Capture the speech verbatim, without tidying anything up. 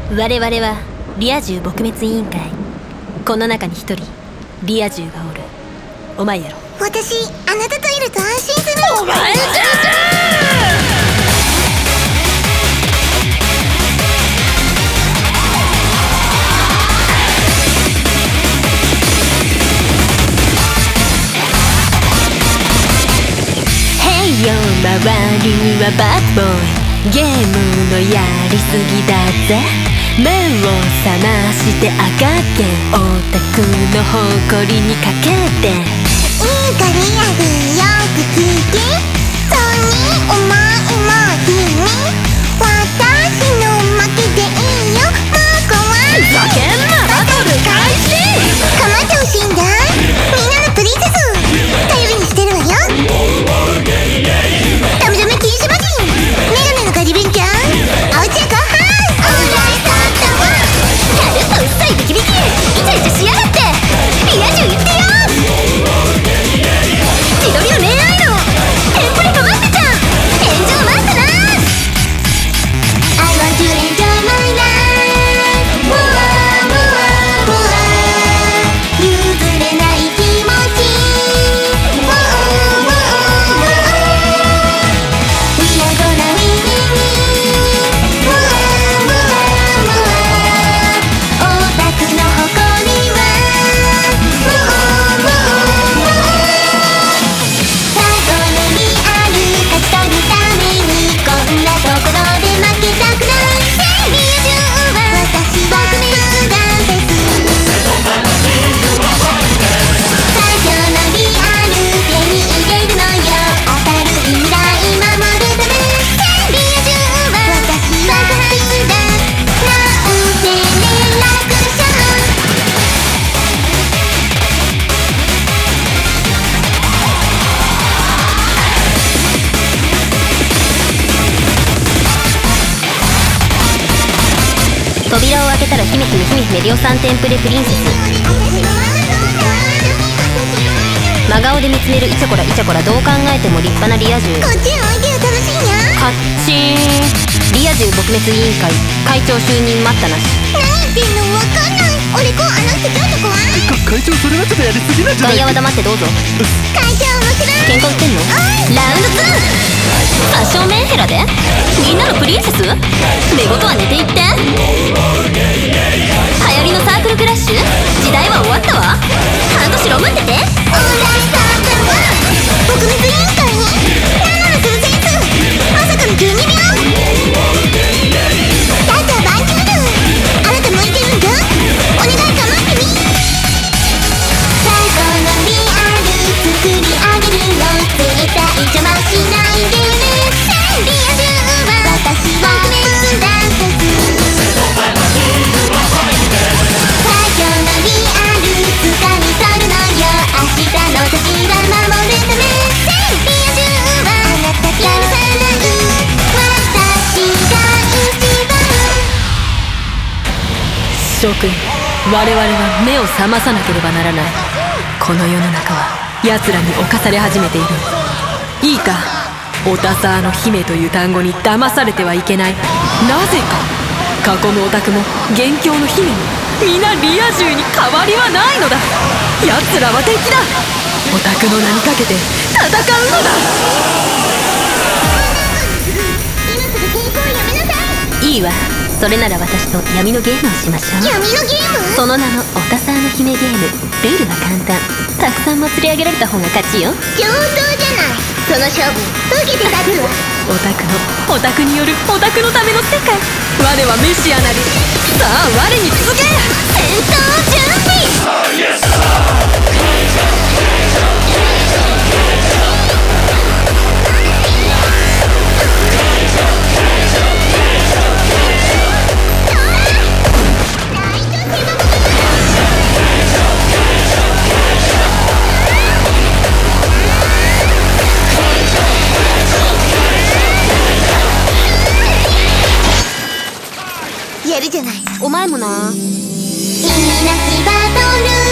我々はリア充撲滅委員会。この中に一人リア充がおる。お前やろ。 私、あなたといると安心する。 お前じゃじゃへいよ、周りはバッドボーイ。ゲームのやりすぎだぜ。目を覚ましてあがけ、オタクの誇りにかけて。 いいかリアルよく聞け。そうにお前も君、私の負けでいいよ。もう怖い。 ふざけんな、バトル開始。 構ってほしいんだ。みんなのプリンセス頼りにしてるわよ。ダメダメ禁止魔人、メガネのカリベンちゃん、おうちへごはん。オーライサータワー。 やるとうっさいビキビキ、イチャイチャしやがって。リア充言ってよ。自撮りの恋愛のテンプレと待ってちゃん。炎上待ったな。 I want to enjoy my life. もわもわもわ、譲れない気持ち。もわもわもわ、 We are gonna win win win. もわもわもわ、オタクの誇りはもわもわもわ。最後のリアル勝ち取るために、こんなところで負けたくない。リア充は私は特別なんです。最強のリアル手に入れるのよ。明るい未来守るため。リア充は私は特別だなんて連絡しちゃう。 扉を開けたら姫姫姫姫リオさんテンプレプリンセス。真顔で見つめるイチョコライチョコラ、どう考えても立派なリア充。 こっちへおいでよ、楽しいにゃ。 カッチーン。リア充撲滅委員会会長就任待ったなし。 何言ってんの、わかんない。俺こうあの人ちょっと怖い。 会長、それはちょっとやりすぎなんじゃない？ 外野は黙ってどうぞ。 会長面白い。 喧嘩売ってんの？ラウンドツー。多少メンヘラでみんなのプリンセス。寝言は寝ていって。流行りのサークルクラッシュ、時代は終わったわ。半年ロムってて。 オーライサータワー。撲滅委員会になんなのそのセンス。まさかのじゅうにびょう。だったらバンチュール、あなた向いてるんだ。お願い構ってみ。最高のリアル作り上げるの、絶対邪魔しないでね。リア充は私は特別なんです。最強のリアル掴み取るのよ。明日の私は守るため。リア充はあなたやるさない。私が一番。 諸君、我々は目を覚まさなければならない。この世の中は奴らに侵され始めている。いいか、オタサーの姫という単語に騙されてはいけない。なぜか囲むオタクも元凶の姫も皆リア充に変わりはないのだ。奴らは敵だ。オタクの名にかけて戦うのだ。 今すぐ抵抗やめなさい。 いいわ、それなら私と闇のゲームをしましょう。 闇のゲーム。 その名もオタサーの姫ゲーム。ルールは簡単。たくさん祭り上げられた方が勝ちよ。 上等じゃない。その勝負受けて立つわ。 オタクのオタクによるオタクのための世界。我はメシアなり。さあ我に続け。戦闘準備。 やるじゃない。 お前もな。 意味なきバトル